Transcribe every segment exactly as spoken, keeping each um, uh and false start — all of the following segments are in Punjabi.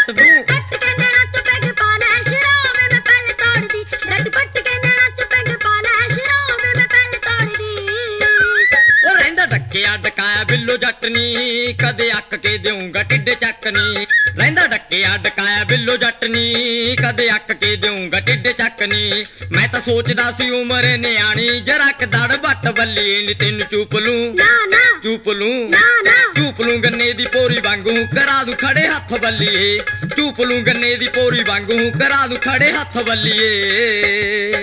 ਪੱਟ ਦੂੰ ਕੱਟ ਕੇ ਨੈਣਾ ਚ ਪੈਗ ਪਾ ਲੈ ਸ਼ਰਾਬ ਮੈਂ ਪਹਿਲੇ ਤੋੜਦੀ ਡੱਟ ਪੱਟ ਕੇ ਨੈਣਾ ਚ ਪੈਗ ਪਾ ਲੈ ਸ਼ਰਾਬ ਮੈਂ ਪਹਿਲੇ ਤੋੜਦੀ ਉਹ ਰਹਿੰਦਾ ਡੱਕਿਆ ਡਕਾਇਆ ਬਿੱਲੋ ਜੱਟ ਨੀ ਕਦੇ ਅੱਕ ਕੇ ਦੇਊਂਗਾ ਢਿੱਡ ਚੱਕ ਨੀ ਰਹਿੰਦਾ ਡੱਕਿਆ ਡਕਾਇਆ ਬਿੱਲੋ ਜੱਟ ਨੀ ਕਦੇ ਅੱਕ ਕੇ ਦੇਊਂਗਾ ਢਿੱਡ ਚੱਕ ਨੀ ਮੈਂ ਤਾਂ ਸੋਚਦਾ ਸੀ ਉਮਰ ਨਿਆਣੀ ਜਰਾ ਕਦੜ ਵੱਟ ਬੱਲੀਏ ਨੀ ਤੈਨੂੰ ਚੂਪ ਲੂੰ ਨਾ ਨਾ ਚੂਪ ਲੂੰ ਨਾ ਨਾ ਚੂਪ ਲੂੰ ਗੰਨੇ ਦੀ ਪੋਰੀ ਵਾਂਗੂ ਕਰਾ ਦੂ ਖੜੇ ਹੱਥ ਬੱਲੀਏ ਚੂਪ ਲੂੰ ਗੰਨੇ ਦੀ ਪੋਰੀ ਵਾਂਗੂ ਕਰਾ ਦੂ ਖੜੇ ਹੱਥ ਬੱਲੀਏ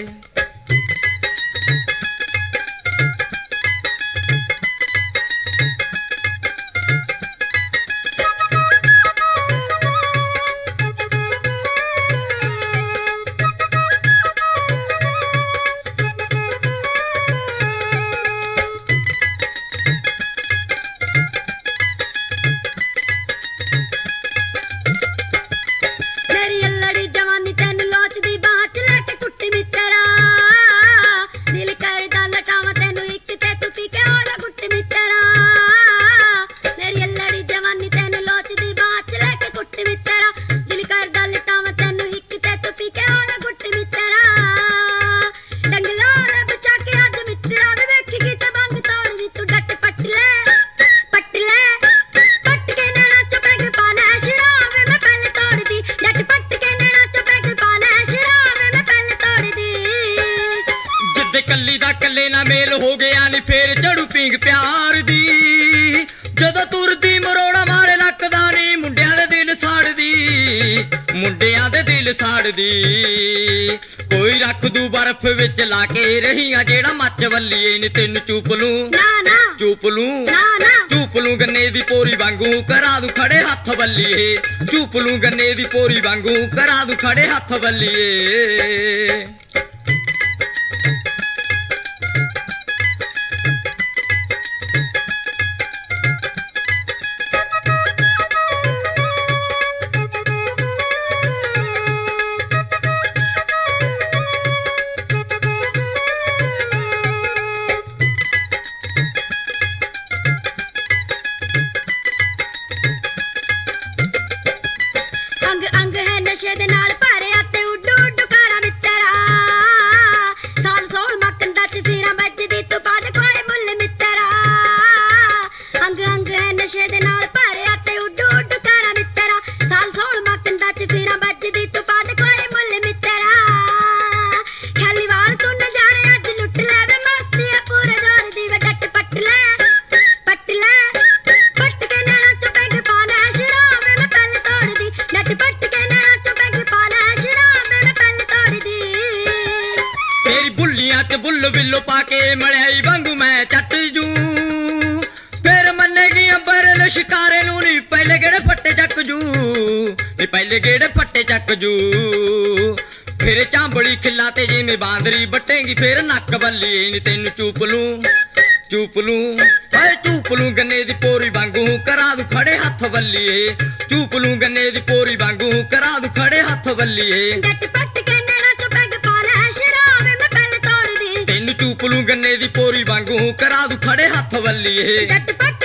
ਮੇਰੀ ਅਲੜੀ ਜਵਾਨੀ ਤੈਨੂੰ ਲੋਚਦੀ ਬਾਹ ਚ ਲੈ ਕੇ ਕੁੱਟੀ ਮਿੱਤਰਾ ਦਿਲ ਕਰਦਾ ਲਟਾਵਾਂ ਤੈਨੂੰ ਇੱਕ ਤੇ ਤੂੰ ਪੀ ਕੇ ਹੋਲਾ ਗੁੱਟੀ ਮਿੱਤਰਾ ਮੇਰੀ ਅਲੜੀ ਜਵਾਨੀ ਤੈਨੂੰ ਲੋਚਦੀ ਬਾਹ ਚ ਲੈ ਕੇ ਕੁੱਟੀ ਮਿੱਤਰਾ ਦਿਲ ਕਰਦਾ ਲਟਾਵਾਂ ਤੈਨੂੰ ਇੱਕ ਤੇ ਤੂੰ ਪੀ ਕੇ ਹੋਲਾ ਗੁੱਟੀ ਮਿੱਤਰਾ ਡੰਗਲੋਰ ਬਚਾ ਕੇ ਅੱਜ ਮਿੱਤਰਾ ਵੇ ਵੇਖੀ ਕਿਤੇ ਬੰਗ ਤੋੜ ਵੀ ਤੂੰ ਡੱਟ ਪੱਟ ਲੈ ਪੱਟ ਲੈ ਪੱਟ ਕੇ ਨੈਣਾ ਚ ਪੈਗ ਪਾ ਲੈ ਸ਼ਰਾਬ ਮੈਂ ਪਹਿਲੇ ਤੋੜਦੀ ਡੱਟ ਪੱਟ ਕੇ ਨੈਣਾ ਚ ਪੈਗ ਪਾ ਲੈ ਸ਼ਰਾਬ ਮੈਂ ਪਹਿਲੇ ਤੋੜਦੀ ਜਿੱਦੇ ਕੱਲੀ ਦਾ ਕੱਲੇ ਨਾਲ ਮੇਲ ਹੋ ਗਿਆ ਨੀ ਫੇਰ ਝੜੂ ਪੀਂਗ ਪਿਆਰ ਦੀ ਜਦੋਂ ਤੁਰਦੀ ਮਰੋੜਾ ਮਾਰੇ ਲੱਕਦਾ ਨੀ ਮੁੰਡਿਆਂ ਦੇ ਦਿਲ ਸਾੜਦੀ ਮੁੰਡਿਆਂ ਦੇ ਦਿਲ ਸਾੜਦੀ ਕੋਈ ਰੱਖ ਦੂ ਬਰਫ਼ ਵਿੱਚ ਲਾ ਕੇ ਰਹੀਆਂ ਜਿਹੜਾ ਮੱਚ ਵੱਲੀਏ ਨੀ ਤੈਨੂੰ ਚੂਪ ਲੂੰ ਨਾ ਨਾ ਚੂਪ ਲੂੰ ਨਾ ਨਾ ਚੂਪ ਲੂੰ ਗੰਨੇ ਦੀ ਪੋਰੀ ਵਾਂਗੂ ਕਰਾ ਦੂ ਖੜੇ ਹੱਥ ਬੱਲੀਏ ਚੂਪ ਲੂੰ ਗੰਨੇ ਦੀ ਪੋਰੀ ਵਾਂਗੂ ਕਰਾ ਦੂ ਖੜੇ ਹੱਥ ਬੱਲੀਏ ਅੰਗ ਅੰਗ ਹੈ ਨਸ਼ੇ ਦੇ ਨਾਲ ਭਰਿਆ ਤੇ ਉੱਡੂ ਉੱਡੂ ਕਾਰਾ ਮਿੱਤਰਾ ਸਾਲ ਸੋਲ ਮੱਕੰਦਾ ਚ ਫੀਰਾਂ ਵੱਜਦੀ ਤੂੰ ਬਾਦ ਕੋਈ ਮੁੱਲ ਮਿੱਤਰਾ ਅੰਗ ਅੰਗ ਹੈ ਨਸ਼ੇ ਦੇ ਨਾਲ ਭਰਿਆ ਤੇ ਉੱਡੂ ਉੱਡੂ ਕਾਰਾ ਮਿੱਤਰਾ ਸਾਲ ਸੋਲ ਮੱਕੰਦਾ ਚ ਫੀਰਾਂ ਵੱਜਦੀ ਤੂੰ ਬਾਦ ਕੋਈ ਮੁੱਲ ਮਿੱਤਰਾ ਖਾਲੀ ਵਾਲ ਤੂੰ ਨਜ਼ਾਰੇ ਅੱਜ ਲੁੱਟ ਲੈ ਵੇ ਮਸਤੀ ਆ ਪੂਰੇ ਜ਼ੋਰ ਦੀ ਵੇ ਡੱਟ ਪੱਟ ਲੈ ਪੱਟ ਲੈ ਪੱਟ ਕੇ ਨੈਣਾ ਚ ਪੈਗ ਪਾ ਲੈ ਸ਼ਰਾਬ ਮੈਂ ਪਹਿਲੇ ਤੋੜਦੀ ਡੱਟ ਪੱਟ ਕੇ ਨੈਣਾ ਚ ਪੈਗ ਪਾ ਲੈ ਸ਼ਰਾਬ ਮੈਂ ਪਹਿਲੇ ਤੋੜਦੀ ਤੇਰੀ ਬੁੱਲੀਆਂ ਚ ਬੁੱਲ ਬਿੱਲੋ ਪਾ ਕੇ ਮੜਿਆਈ ਵਾਂਗੂ ਮੈਂ ਚੱਟ ਜੂ ਫੇਰ ਮੰਨੇਗੀ ਅੰਬਰ ਸ਼ਿਕਾਰੇ ਨੂੰ ਨੀ ਪਹਿਲੇ ਗੇੜੇ ਫੱਟੇ ਚੱਕ ਜੂ ਨੀ ਪਹਿਲੇ ਗੇੜੇ ਫੱਟੇ ਚੱਕ ਜੂ ਫੇਰ ਚਾਂਬੜੀ ਖਿੱਲਾ ਤੇ ਜਿਵੇਂ ਬਾਂਦਰੀ ਬੱਟੇਗੀ ਫੇਰ ਨੱਕ ਬੱਲੀਏ ਨੀ ਤੈਨੂੰ ਚੂਪ ਲੂੰ ਚੂਪ ਲੂੰ ਹਾਏ ਚੂਪ ਲੂੰ ਗੰਨੇ ਦੀ ਪੋਰੀ ਵਾਂਗੂ ਕਰਾ ਦੂ ਖੜੇ ਹੱਥ ਬੱਲੀਏ ਚੂਪ ਲੂੰ ਗੰਨੇ ਦੀ ਪੋਰੀ ਵਾਂਗੂ ਕਰਾ ਦੂ ਖੜੇ ਹੱਥ ਬੱਲੀਏ ਡੱਟ ਪੱਟ ਕੇ ਨੈਣਾ ਚ ਪੈਗ ਪਾ ਲੈ ਸ਼ਰਾਬ ਮੈਂ ਪਹਿਲੇ ਤੋੜਦੀ ਤੈਨੂੰ ਚੂਪ ਲੂੰ ਗੰਨੇ ਦੀ ਪੋਰੀ ਵਾਂਗੂ ਕਰਾ ਦੂ ਖੜੇ ਹੱਥ ਬੱਲੀਏ ਡੱਟ ਪੱਟ